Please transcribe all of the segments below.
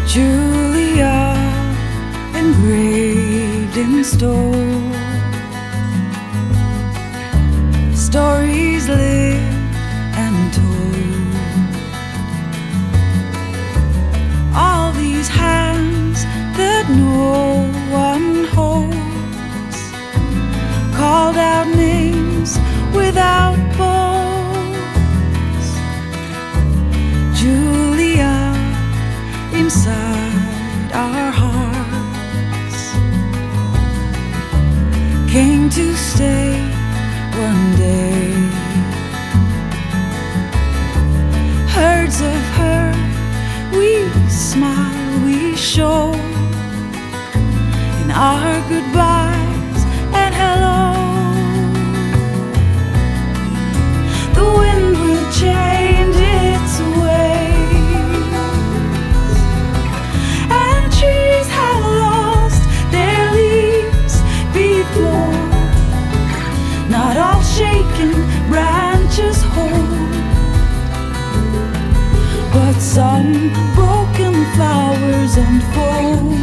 Julia, engraved in stone, stories lived and told. All these hands that no one holds called out names without bones. Julia, inside our hearts, came to stay one day. Herds of her, we smile, we show in our goodbyes and hellos. The wind will change its ways, and trees have lost their leaves before. Not all shaken branches hold, but some broken flowers unfold.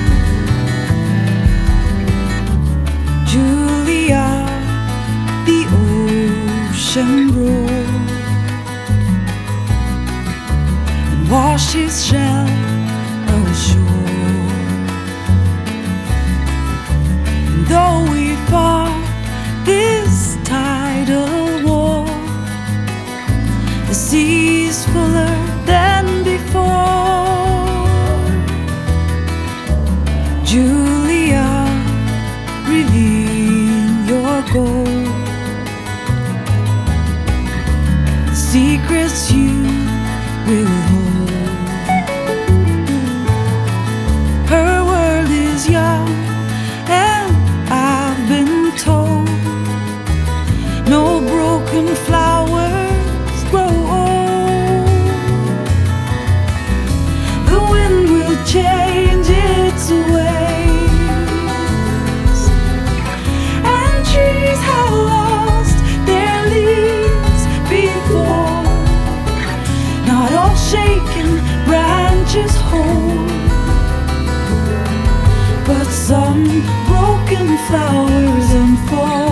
Julia, the ocean roared and washed his shell ashore. And though we fought this tidal war, the sea's fuller than before. Julia, reveal your gold, the secrets you will hold. Her world is young, and I've been told no broken flowers grow old. The wind will change its ways, and trees have lost their leaves before. Not all shaken branches hold, but some broken flowers unfold.